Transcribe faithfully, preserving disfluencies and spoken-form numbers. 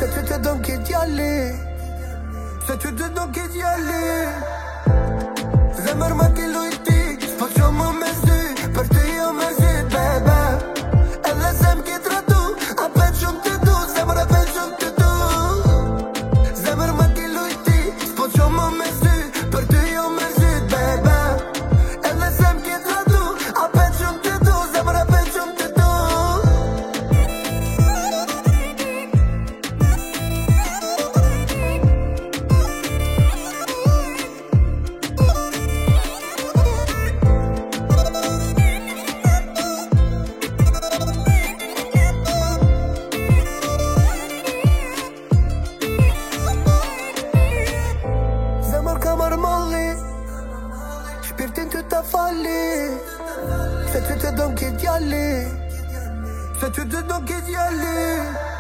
Se ty të dëm ki djali, se ty të dëm ki djali. Zemër me ti lujti, s'po qo më me zy, për ty jo me zit, bebe. Edhe se m'ki tratu, a pen shumë të du, zemër e pen shumë të du. Zemër me ti lujti, s'po qo më me zy, për ty jo me zit, bebe. Edhe se m'ki tratu, a pen shumë të du, zemër e pen shumë të du. Shpirtin ty të fali, se ty të dëm ki djali, se ty të dëm ki djali.